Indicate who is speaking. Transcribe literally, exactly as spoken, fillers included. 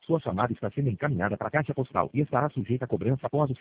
Speaker 1: Sua chamada está sendo encaminhada para a caixa postal e estará sujeita a cobrança após o